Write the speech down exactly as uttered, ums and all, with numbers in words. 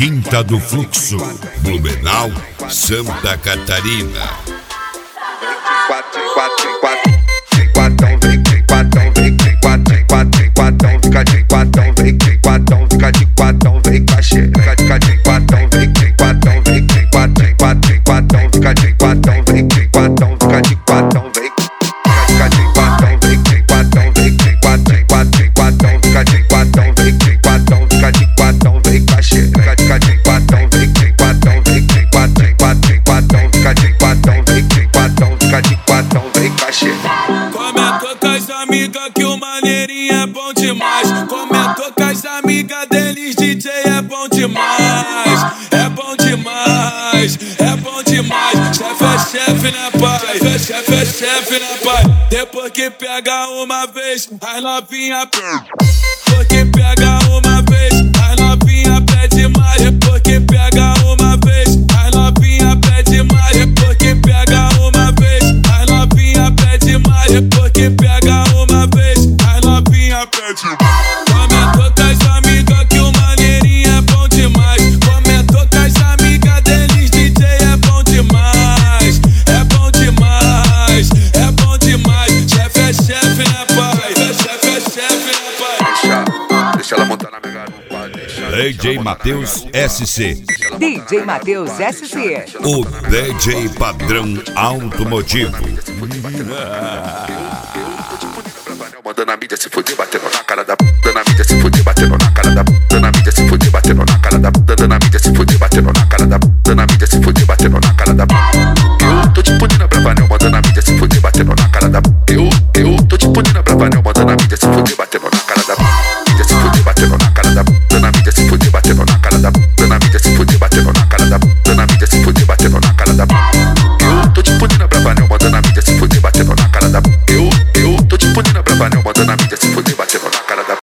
Quinta do Fluxo, Blumenau, Santa Catarina. Quatro, quatro, quatro, quatro, vem, quatro, vem, quatro, quatro, quatro, fica de quatro, vem, quatro, fica de quatro, vem, cachê, fica de quatro, vem, quatro, vem, quatro, quatro, quatro, fica de quatro, vem, quatro, fica de quatro, vem, fica de quatro, vem, quatro, vem, quatro, quatro, quatro, fica de quatro, vem, quatro, fica de quatro, vem, cachê, fica de quatro, vem, quatro, vem, quatro, quatro, quatro, fica de quatro, vem, quatro, fica de quatro, vem, cachê. Comentou com as amigas que o maneirinho é bom demais. Comentou com as amigas deles, D J é bom demais. É bom demais, é bom demais. Chefe é chefe, né, pai? Chefe é chefe, é chefe, né, pai? Depois que pega uma vez, as novinha pede. Depois que pega uma vez, as novinha pede mais. Depois que pega uma vez, as novinha pede mais. Depois que pega uma vez, as novinha pede mais. Depois que pega uma vez, as novinha pede mais. Comentou com as amigas que o maneirinho é bom demais. Comentou com as amigas deles, D J é bom demais. É bom demais, é bom demais. Chefe é chefe, né, pai? Chefe é chefe, né, pai? Deixa, deixa ela montar na minha garupa, deixa. D J Matheus S C. D J Matheus S C. O D J padrão automotivo. Mandando a mídia se fuder, batendo na cara da puta, na mídia se fuder, batendo na cara da puta, na mídia se fuder, batendo na cara da puta, na mídia se fuder, batendo na cara da puta, na mídia se fuder, batendo na cara da puta. Eu tô te punindo, brava, né? Mandando a mídia se fuder, batendo na cara da puta. Eu